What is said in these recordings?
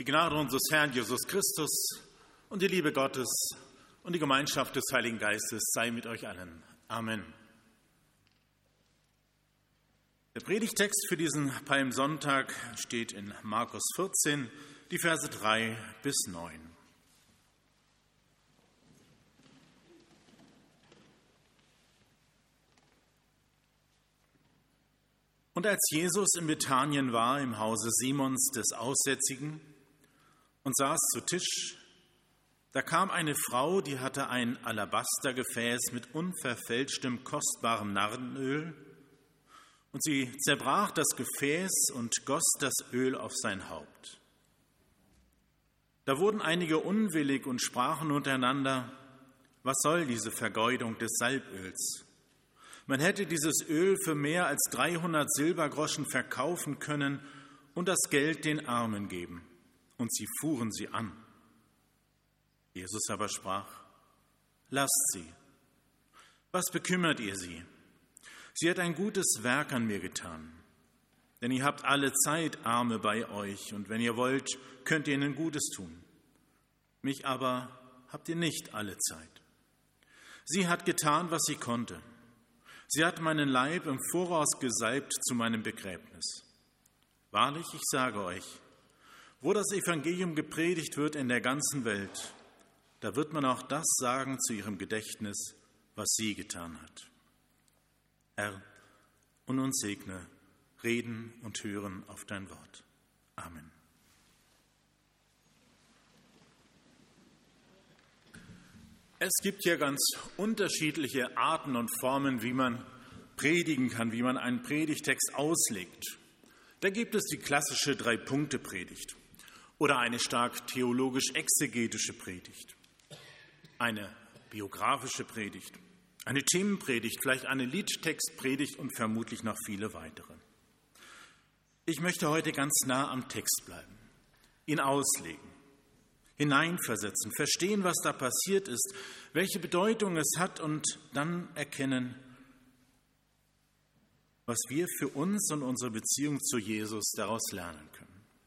Die Gnade unseres Herrn Jesus Christus und die Liebe Gottes und die Gemeinschaft des Heiligen Geistes sei mit euch allen. Amen. Der Predigtext für diesen Palmsonntag steht in Markus 14, die Verse 3 bis 9. Und als Jesus in Bethanien war, im Hause Simons des Aussätzigen, und saß zu Tisch, da kam eine Frau, die hatte ein Alabastergefäß mit unverfälschtem, kostbarem Narrenöl, und sie zerbrach das Gefäß und goss das Öl auf sein Haupt. Da wurden einige unwillig und sprachen untereinander: Was soll diese Vergeudung des Salböls? Man hätte dieses Öl für mehr als 300 Silbergroschen verkaufen können und das Geld den Armen geben. Und sie fuhren sie an. Jesus aber sprach: Lasst sie. Was bekümmert ihr sie? Sie hat ein gutes Werk an mir getan. Denn ihr habt alle Zeit Arme bei euch, und wenn ihr wollt, könnt ihr ihnen Gutes tun. Mich aber habt ihr nicht alle Zeit. Sie hat getan, was sie konnte. Sie hat meinen Leib im Voraus gesalbt zu meinem Begräbnis. Wahrlich, ich sage euch, wo das Evangelium gepredigt wird in der ganzen Welt, da wird man auch das sagen zu ihrem Gedächtnis, was sie getan hat. Herr, und uns segne, reden und hören auf dein Wort. Amen. Es gibt ja ganz unterschiedliche Arten und Formen, wie man predigen kann, wie man einen Predigtext auslegt. Da gibt es die klassische 3-Punkte-Predigt oder eine stark theologisch-exegetische Predigt, eine biografische Predigt, eine Themenpredigt, vielleicht eine Liedtextpredigt und vermutlich noch viele weitere. Ich möchte heute ganz nah am Text bleiben, ihn auslegen, hineinversetzen, verstehen, was da passiert ist, welche Bedeutung es hat und dann erkennen, was wir für uns und unsere Beziehung zu Jesus daraus lernen können.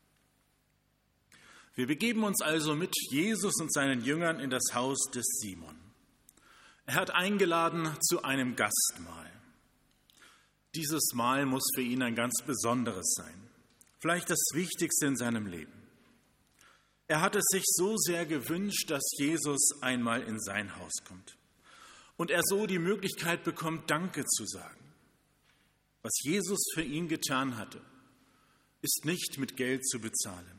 Wir begeben uns also mit Jesus und seinen Jüngern in das Haus des Simon. Er hat eingeladen zu einem Gastmahl. Dieses Mahl muss für ihn ein ganz besonderes sein, vielleicht das Wichtigste in seinem Leben. Er hat es sich so sehr gewünscht, dass Jesus einmal in sein Haus kommt und er so die Möglichkeit bekommt, Danke zu sagen. Was Jesus für ihn getan hatte, ist nicht mit Geld zu bezahlen.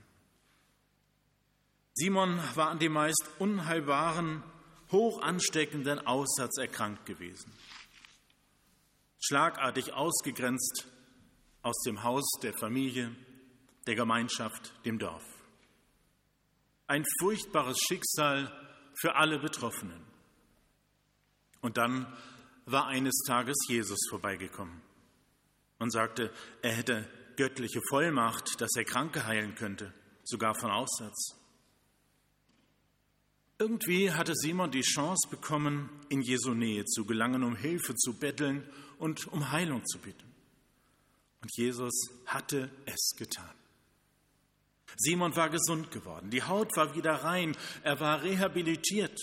Simon war an dem meist unheilbaren, hoch ansteckenden Aussatz erkrankt gewesen. Schlagartig ausgegrenzt aus dem Haus der Familie, der Gemeinschaft, dem Dorf. Ein furchtbares Schicksal für alle Betroffenen. Und dann war eines Tages Jesus vorbeigekommen und sagte, er hätte göttliche Vollmacht, dass er Kranke heilen könnte, sogar von Aussatz. Irgendwie hatte Simon die Chance bekommen, in Jesu Nähe zu gelangen, um Hilfe zu betteln und um Heilung zu bitten. Und Jesus hatte es getan. Simon war gesund geworden, die Haut war wieder rein, er war rehabilitiert.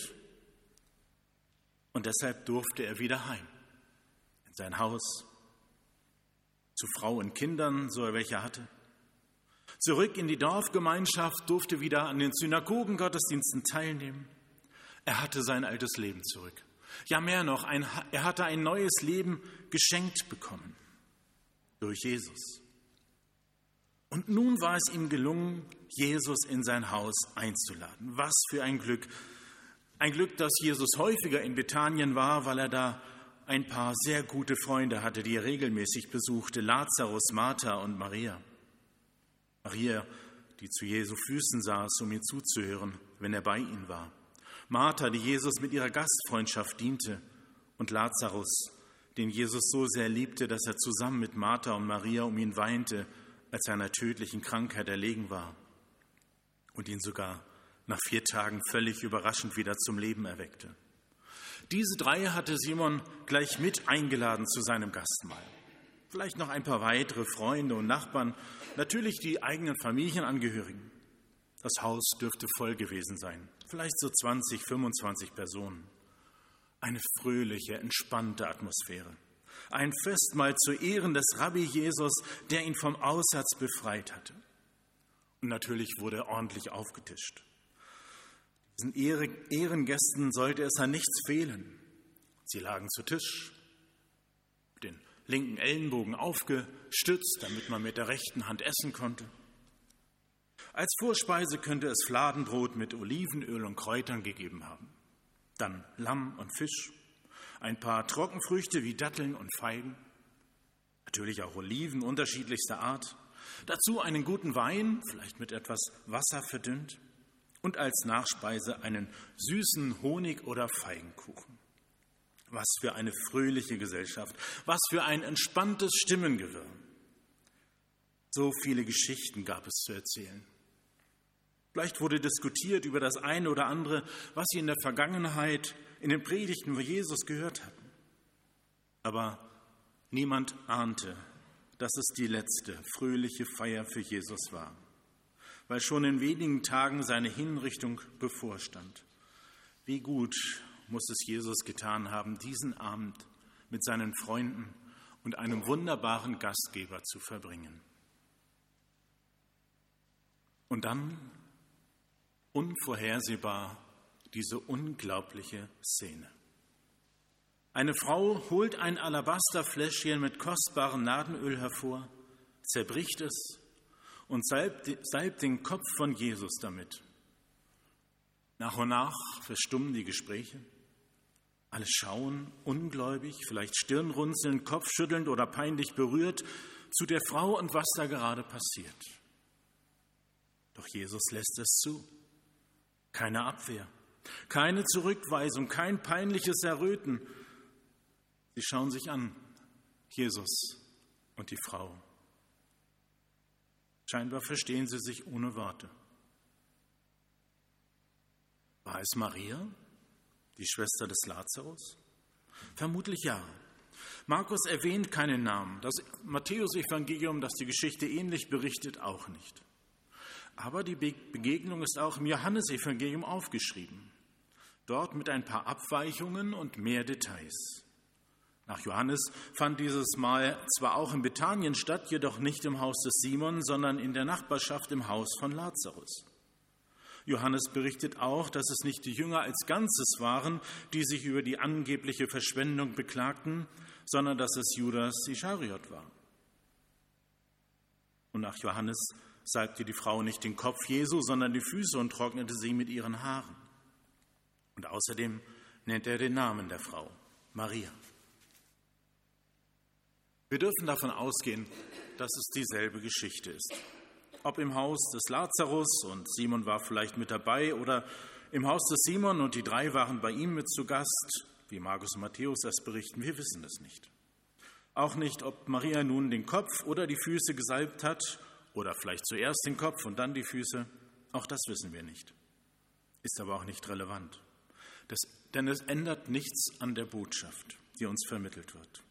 Und deshalb durfte er wieder heim, in sein Haus, zu Frau und Kindern, so er welche hatte. Zurück in die Dorfgemeinschaft, durfte wieder an den Synagogengottesdiensten teilnehmen. Er hatte sein altes Leben zurück. Ja, mehr noch, er hatte ein neues Leben geschenkt bekommen durch Jesus. Und nun war es ihm gelungen, Jesus in sein Haus einzuladen. Was für ein Glück. Ein Glück, dass Jesus häufiger in Bethanien war, weil er da ein paar sehr gute Freunde hatte, die er regelmäßig besuchte, Lazarus, Martha und Maria. Maria, die zu Jesu Füßen saß, um ihm zuzuhören, wenn er bei ihnen war. Martha, die Jesus mit ihrer Gastfreundschaft diente. Und Lazarus, den Jesus so sehr liebte, dass er zusammen mit Martha und Maria um ihn weinte, als er einer tödlichen Krankheit erlegen war. Und ihn sogar nach 4 Tagen völlig überraschend wieder zum Leben erweckte. Diese 3 hatte Simon gleich mit eingeladen zu seinem Gastmahl. Vielleicht noch ein paar weitere Freunde und Nachbarn, natürlich die eigenen Familienangehörigen. Das Haus dürfte voll gewesen sein, vielleicht so 20, 25 Personen. Eine fröhliche, entspannte Atmosphäre. Ein Festmahl zu Ehren des Rabbi Jesus, der ihn vom Aussatz befreit hatte. Und natürlich wurde ordentlich aufgetischt. Diesen Ehrengästen sollte es an nichts fehlen. Sie lagen zu Tisch, mit den linken Ellenbogen aufgestützt, damit man mit der rechten Hand essen konnte. Als Vorspeise könnte es Fladenbrot mit Olivenöl und Kräutern gegeben haben. Dann Lamm und Fisch, ein paar Trockenfrüchte wie Datteln und Feigen, natürlich auch Oliven unterschiedlichster Art, dazu einen guten Wein, vielleicht mit etwas Wasser verdünnt, und als Nachspeise einen süßen Honig- oder Feigenkuchen. Was für eine fröhliche Gesellschaft, was für ein entspanntes Stimmengewirr. So viele Geschichten gab es zu erzählen. Vielleicht wurde diskutiert über das eine oder andere, was sie in der Vergangenheit in den Predigten von Jesus gehört hatten. Aber niemand ahnte, dass es die letzte fröhliche Feier für Jesus war, weil schon in wenigen Tagen seine Hinrichtung bevorstand. Wie gut muss es Jesus getan haben, diesen Abend mit seinen Freunden und einem wunderbaren Gastgeber zu verbringen. Und dann unvorhersehbar diese unglaubliche Szene. Eine Frau holt ein Alabasterfläschchen mit kostbarem Nadenöl hervor, zerbricht es und salbt den Kopf von Jesus damit. Nach und nach verstummen die Gespräche. Alle schauen ungläubig, vielleicht stirnrunzelnd, kopfschüttelnd oder peinlich berührt zu der Frau und was da gerade passiert. Doch Jesus lässt es zu. Keine Abwehr, keine Zurückweisung, kein peinliches Erröten. Sie schauen sich an, Jesus und die Frau. Scheinbar verstehen sie sich ohne Worte. War es Maria, die Schwester des Lazarus? Vermutlich ja. Markus erwähnt keinen Namen. Das Matthäus-Evangelium, das die Geschichte ähnlich berichtet, auch nicht. Aber die Begegnung ist auch im Johannesevangelium aufgeschrieben. Dort mit ein paar Abweichungen und mehr Details. Nach Johannes fand dieses Mal zwar auch in Bethanien statt, jedoch nicht im Haus des Simon, sondern in der Nachbarschaft im Haus von Lazarus. Johannes berichtet auch, dass es nicht die Jünger als Ganzes waren, die sich über die angebliche Verschwendung beklagten, sondern dass es Judas Ischariot war. Und nach Johannes salbte die Frau nicht den Kopf Jesu, sondern die Füße und trocknete sie mit ihren Haaren. Und außerdem nennt er den Namen der Frau, Maria. Wir dürfen davon ausgehen, dass es dieselbe Geschichte ist. Ob im Haus des Lazarus und Simon war vielleicht mit dabei oder im Haus des Simon und die drei waren bei ihm mit zu Gast, wie Markus und Matthäus das berichten, wir wissen es nicht. Auch nicht, ob Maria nun den Kopf oder die Füße gesalbt hat oder vielleicht zuerst den Kopf und dann die Füße, auch das wissen wir nicht. Ist aber auch nicht relevant, denn es ändert nichts an der Botschaft, die uns vermittelt wird.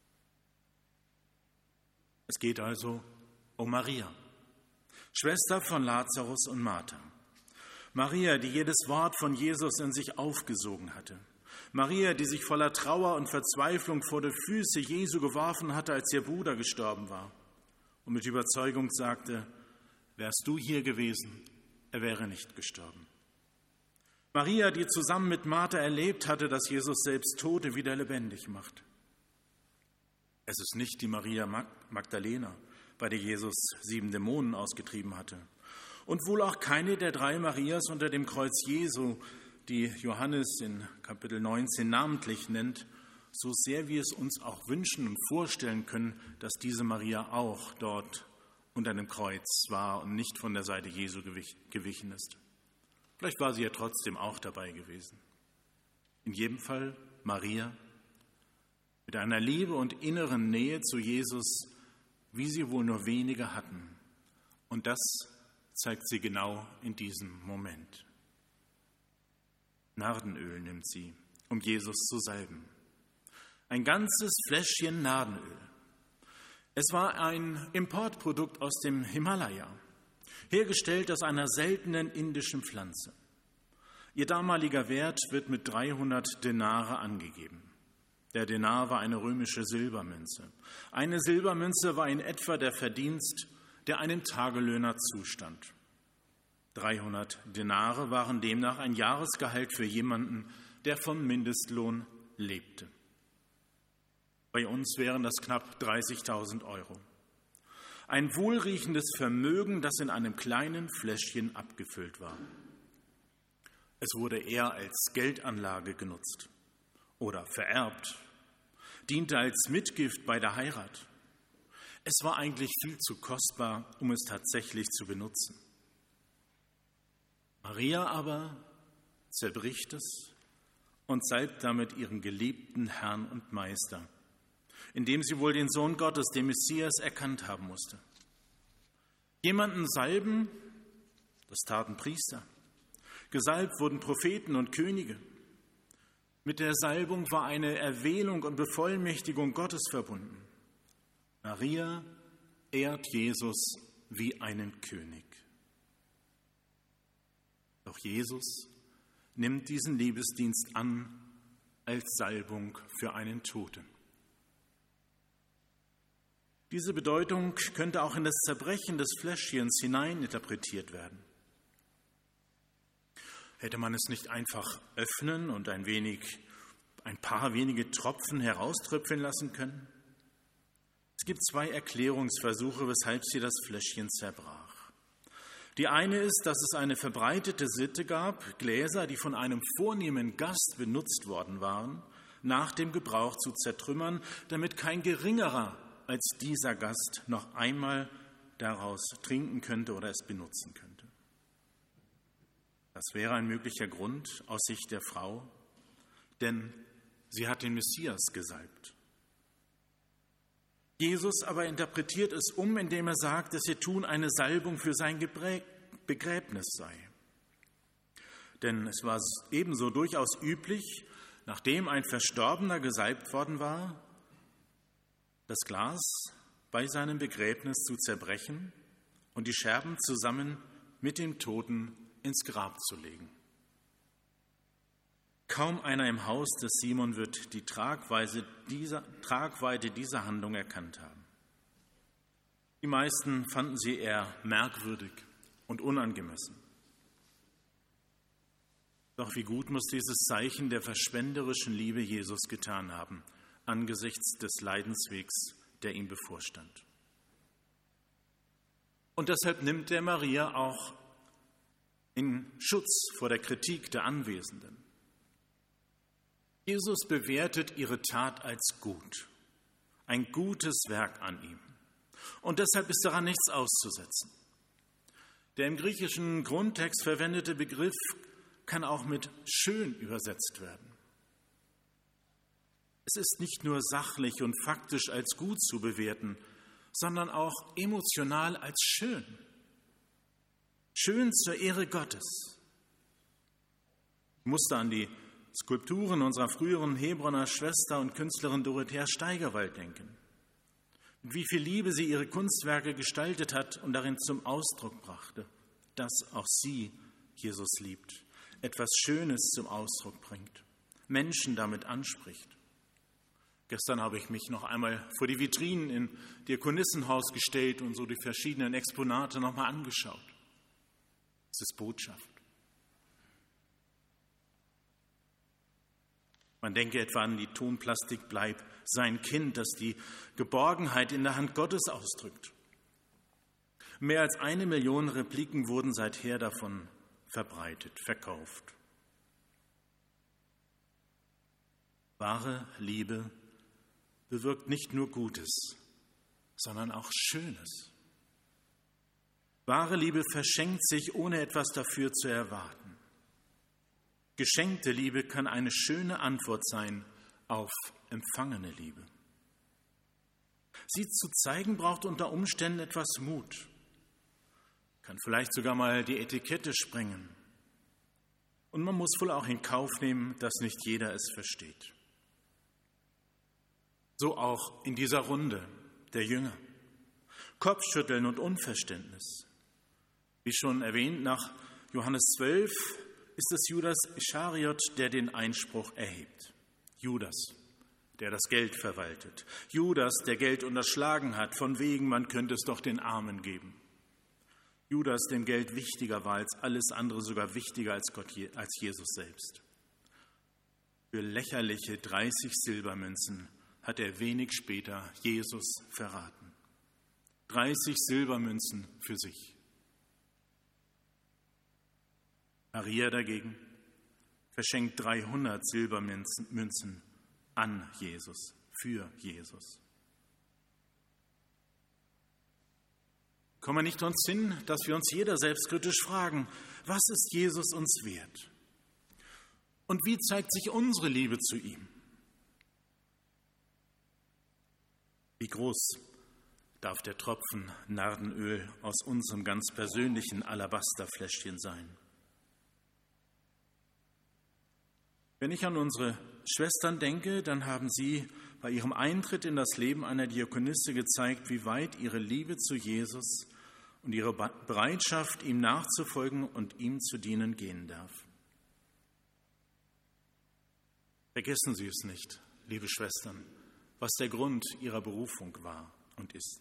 Es geht also um Maria, Schwester von Lazarus und Martha. Maria, die jedes Wort von Jesus in sich aufgesogen hatte. Maria, die sich voller Trauer und Verzweiflung vor die Füße Jesu geworfen hatte, als ihr Bruder gestorben war. Und mit Überzeugung sagte, wärst du hier gewesen, er wäre nicht gestorben. Maria, die zusammen mit Martha erlebt hatte, dass Jesus selbst Tote wieder lebendig macht. Es ist nicht die Maria Magdalena, bei der Jesus 7 Dämonen ausgetrieben hatte. Und wohl auch keine der 3 Marias unter dem Kreuz Jesu, die Johannes in Kapitel 19 namentlich nennt, so sehr wir es uns auch wünschen und vorstellen können, dass diese Maria auch dort unter dem Kreuz war und nicht von der Seite Jesu gewichen ist. Vielleicht war sie ja trotzdem auch dabei gewesen. In jedem Fall Maria mit einer Liebe und inneren Nähe zu Jesus, wie sie wohl nur wenige hatten. Und das zeigt sie genau in diesem Moment. Nardenöl nimmt sie, um Jesus zu salben. Ein ganzes Fläschchen Nardenöl. Es war ein Importprodukt aus dem Himalaya. hergestellt aus einer seltenen indischen Pflanze. Ihr damaliger Wert wird mit 300 Denare angegeben. Der Denar war eine römische Silbermünze. Eine Silbermünze war in etwa der Verdienst, der einem Tagelöhner zustand. 300 Denare waren demnach ein Jahresgehalt für jemanden, der vom Mindestlohn lebte. Bei uns wären das knapp 30.000 Euro. Ein wohlriechendes Vermögen, das in einem kleinen Fläschchen abgefüllt war. Es wurde eher als Geldanlage genutzt oder vererbt, diente als Mitgift bei der Heirat. Es war eigentlich viel zu kostbar, um es tatsächlich zu benutzen. Maria aber zerbricht es und salbt damit ihren geliebten Herrn und Meister, indem sie wohl den Sohn Gottes, den Messias, erkannt haben musste. Jemanden salben, das taten Priester. Gesalbt wurden Propheten und Könige. Mit der Salbung war eine Erwählung und Bevollmächtigung Gottes verbunden. Maria ehrt Jesus wie einen König. Doch Jesus nimmt diesen Liebesdienst an als Salbung für einen Toten. Diese Bedeutung könnte auch in das Zerbrechen des Fläschchens hinein interpretiert werden. Hätte man es nicht einfach öffnen und ein paar wenige Tropfen herauströpfeln lassen können? Es gibt 2 Erklärungsversuche, weshalb sie das Fläschchen zerbrach. Die eine ist, dass es eine verbreitete Sitte gab, Gläser, die von einem vornehmen Gast benutzt worden waren, nach dem Gebrauch zu zertrümmern, damit kein Geringerer als dieser Gast noch einmal daraus trinken könnte oder es benutzen könnte. Das wäre ein möglicher Grund aus Sicht der Frau, denn sie hat den Messias gesalbt. Jesus aber interpretiert es indem er sagt, dass ihr Tun eine Salbung für sein Begräbnis sei. Denn es war ebenso durchaus üblich, nachdem ein Verstorbener gesalbt worden war, das Glas bei seinem Begräbnis zu zerbrechen und die Scherben zusammen mit dem Toten ins Grab zu legen. Kaum einer im Haus des Simon wird die Tragweite dieser Handlung erkannt haben. Die meisten fanden sie eher merkwürdig und unangemessen. Doch wie gut muss dieses Zeichen der verschwenderischen Liebe Jesus getan haben, angesichts des Leidenswegs, der ihm bevorstand. Und deshalb nimmt er Maria auch in Schutz vor der Kritik der Anwesenden. Jesus bewertet ihre Tat als gut, ein gutes Werk an ihm. Und deshalb ist daran nichts auszusetzen. Der im griechischen Grundtext verwendete Begriff kann auch mit schön übersetzt werden. Es ist nicht nur sachlich und faktisch als gut zu bewerten, sondern auch emotional als schön. Schön zur Ehre Gottes. Ich musste an die Skulpturen unserer früheren Hebroner Schwester und Künstlerin Dorothea Steigerwald denken. Mit wie viel Liebe sie ihre Kunstwerke gestaltet hat und darin zum Ausdruck brachte, dass auch sie Jesus liebt, etwas Schönes zum Ausdruck bringt, Menschen damit anspricht. Gestern habe ich mich noch einmal vor die Vitrinen in Diakonissenhaus gestellt und so die verschiedenen Exponate noch mal angeschaut. Es ist Botschaft. Man denke etwa an die Tonplastik Bleib sein Kind, das die Geborgenheit in der Hand Gottes ausdrückt. Mehr als 1 Million Repliken wurden seither davon verbreitet, verkauft. Wahre Liebe bewirkt nicht nur Gutes, sondern auch Schönes. Wahre Liebe verschenkt sich, ohne etwas dafür zu erwarten. Geschenkte Liebe kann eine schöne Antwort sein auf empfangene Liebe. Sie zu zeigen, braucht unter Umständen etwas Mut, kann vielleicht sogar mal die Etikette sprengen. Und man muss wohl auch in Kauf nehmen, dass nicht jeder es versteht. So auch in dieser Runde der Jünger. Kopfschütteln und Unverständnis. Wie schon erwähnt, nach Johannes 12 ist es Judas Ischariot, der den Einspruch erhebt. Judas, der das Geld verwaltet. Judas, der Geld unterschlagen hat, von wegen, man könnte es doch den Armen geben. Judas, dem Geld wichtiger war als alles andere, sogar wichtiger als Jesus selbst. Für lächerliche 30 Silbermünzen hat er wenig später Jesus verraten. 30 Silbermünzen für sich. Maria dagegen verschenkt 300 Silbermünzen an Jesus, für Jesus. Kommen wir nicht uns hin, dass wir uns jeder selbstkritisch fragen, was ist Jesus uns wert? Und wie zeigt sich unsere Liebe zu ihm? Wie groß darf der Tropfen Nardenöl aus unserem ganz persönlichen Alabasterfläschchen sein? Wenn ich an unsere Schwestern denke, dann haben sie bei ihrem Eintritt in das Leben einer Diakonisse gezeigt, wie weit ihre Liebe zu Jesus und ihre Bereitschaft, ihm nachzufolgen und ihm zu dienen gehen darf. Vergessen Sie es nicht, liebe Schwestern, was der Grund Ihrer Berufung war und ist.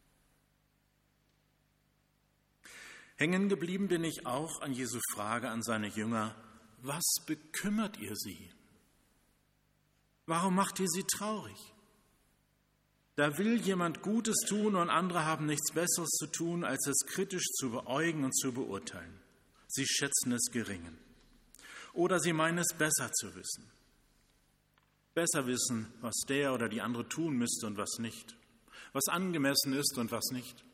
Hängen geblieben bin ich auch an Jesu Frage an seine Jünger: Was bekümmert ihr sie? Warum macht ihr sie traurig? Da will jemand Gutes tun und andere haben nichts Besseres zu tun, als es kritisch zu beäugen und zu beurteilen. Sie schätzen es gering. Oder sie meinen es besser zu wissen. Besser wissen, was der oder die andere tun müsste und was nicht. Was angemessen ist und was nicht.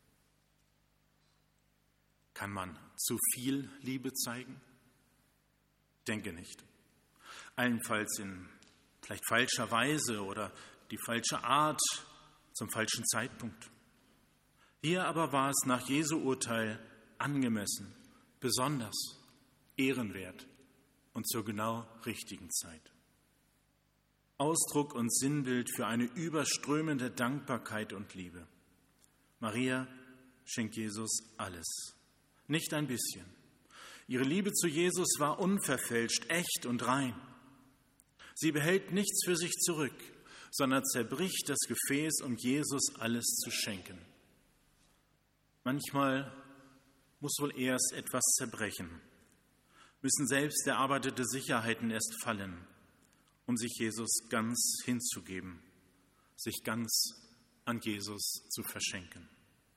Kann man zu viel Liebe zeigen? Ich denke nicht. Allenfalls in vielleicht falscher Weise oder die falsche Art zum falschen Zeitpunkt. Hier aber war es nach Jesu Urteil angemessen, besonders, ehrenwert und zur genau richtigen Zeit. Ausdruck und Sinnbild für eine überströmende Dankbarkeit und Liebe. Maria schenkt Jesus alles, nicht ein bisschen. Ihre Liebe zu Jesus war unverfälscht, echt und rein. Sie behält nichts für sich zurück, sondern zerbricht das Gefäß, um Jesus alles zu schenken. Manchmal muss wohl erst etwas zerbrechen, müssen selbst erarbeitete Sicherheiten erst fallen, um sich Jesus ganz hinzugeben, sich ganz an Jesus zu verschenken.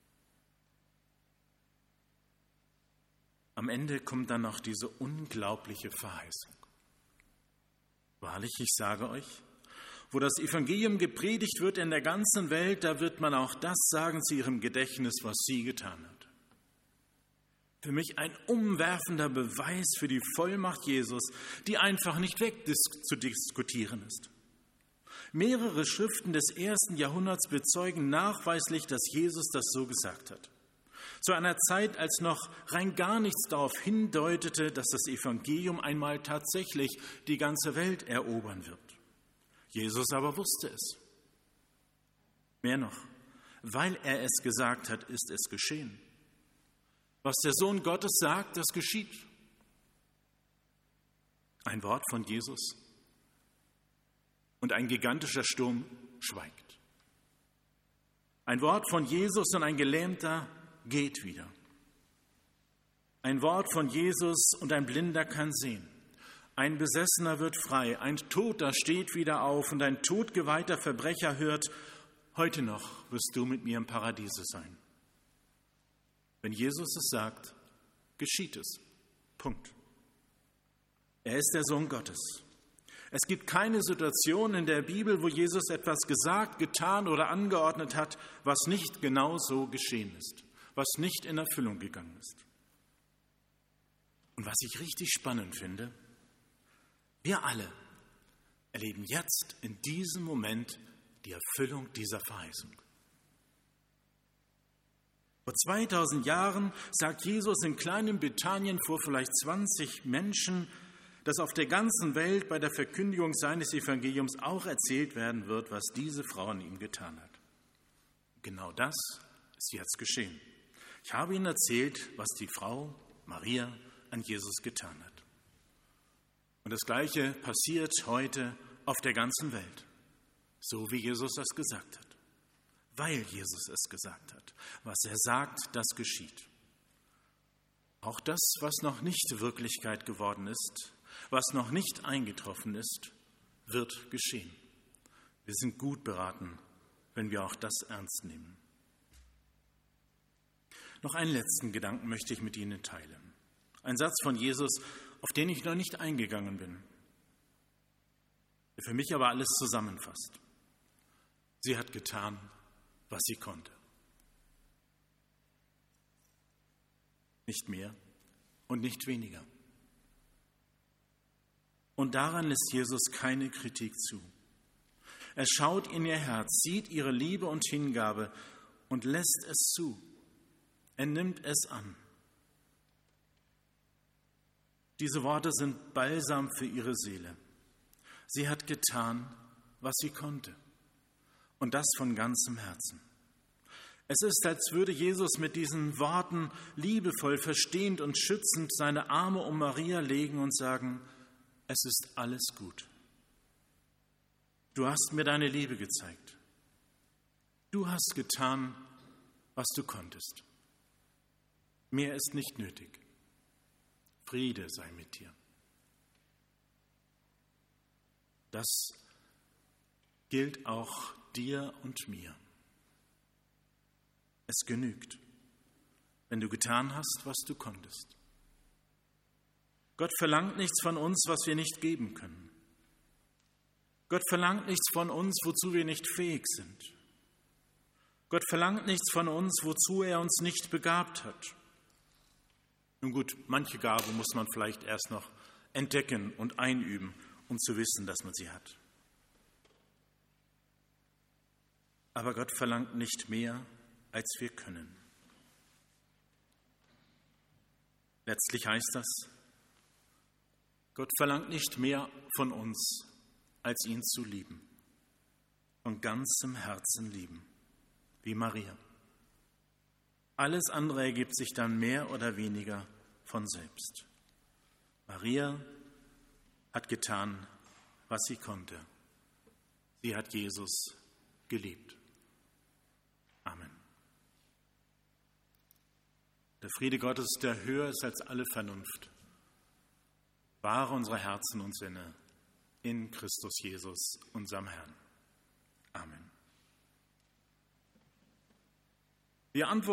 Am Ende kommt dann noch diese unglaubliche Verheißung. Wahrlich, ich sage euch, wo das Evangelium gepredigt wird in der ganzen Welt, da wird man auch das sagen zu ihrem Gedächtnis, was sie getan hat. Für mich ein umwerfender Beweis für die Vollmacht Jesus, die einfach nicht wegzudiskutieren ist. Mehrere Schriften des 1. Jahrhunderts bezeugen nachweislich, dass Jesus das so gesagt hat. Zu einer Zeit, als noch rein gar nichts darauf hindeutete, dass das Evangelium einmal tatsächlich die ganze Welt erobern wird. Jesus aber wusste es. Mehr noch, weil er es gesagt hat, ist es geschehen. Was der Sohn Gottes sagt, das geschieht. Ein Wort von Jesus und ein gigantischer Sturm schweigt. Ein Wort von Jesus und ein Gelähmter geht wieder. Ein Wort von Jesus und ein Blinder kann sehen. Ein Besessener wird frei, ein Toter steht wieder auf und ein todgeweihter Verbrecher hört: Heute noch wirst du mit mir im Paradiese sein. Wenn Jesus es sagt, geschieht es. Punkt. Er ist der Sohn Gottes. Es gibt keine Situation in der Bibel, wo Jesus etwas gesagt, getan oder angeordnet hat, was nicht genau so geschehen ist, was nicht in Erfüllung gegangen ist. Und was ich richtig spannend finde, wir alle erleben jetzt in diesem Moment die Erfüllung dieser Verheißung. Vor 2000 Jahren sagt Jesus in kleinem Bethanien vor vielleicht 20 Menschen, dass auf der ganzen Welt bei der Verkündigung seines Evangeliums auch erzählt werden wird, was diese Frau an ihm getan hat. Genau das ist jetzt geschehen. Ich habe ihnen erzählt, was die Frau Maria an Jesus getan hat. Und das Gleiche passiert heute auf der ganzen Welt, so wie Jesus es gesagt hat. Weil Jesus es gesagt hat. Was er sagt, das geschieht. Auch das, was noch nicht Wirklichkeit geworden ist, was noch nicht eingetroffen ist, wird geschehen. Wir sind gut beraten, wenn wir auch das ernst nehmen. Noch einen letzten Gedanken möchte ich mit Ihnen teilen. Ein Satz von Jesus, auf den ich noch nicht eingegangen bin, der für mich aber alles zusammenfasst. Sie hat getan, was sie konnte. Nicht mehr und nicht weniger. Und daran lässt Jesus keine Kritik zu. Er schaut in ihr Herz, sieht ihre Liebe und Hingabe und lässt es zu. Er nimmt es an. Diese Worte sind Balsam für ihre Seele. Sie hat getan, was sie konnte. Und das von ganzem Herzen. Es ist, als würde Jesus mit diesen Worten liebevoll, verstehend und schützend seine Arme um Maria legen und sagen, es ist alles gut. Du hast mir deine Liebe gezeigt. Du hast getan, was du konntest. Mehr ist nicht nötig. Friede sei mit dir. Das gilt auch dir und mir. Es genügt, wenn du getan hast, was du konntest. Gott verlangt nichts von uns, was wir nicht geben können. Gott verlangt nichts von uns, wozu wir nicht fähig sind. Gott verlangt nichts von uns, wozu er uns nicht begabt hat. Nun gut, manche Gabe muss man vielleicht erst noch entdecken und einüben, um zu wissen, dass man sie hat. Aber Gott verlangt nicht mehr, als wir können. Letztlich heißt das, Gott verlangt nicht mehr von uns, als ihn zu lieben, von ganzem Herzen lieben, wie Maria. Alles andere ergibt sich dann mehr oder weniger von selbst. Maria hat getan, was sie konnte. Sie hat Jesus geliebt. Amen. Der Friede Gottes, der höher ist als alle Vernunft, bewahre unsere Herzen und Sinne in Christus Jesus, unserem Herrn. Amen. Wir antworten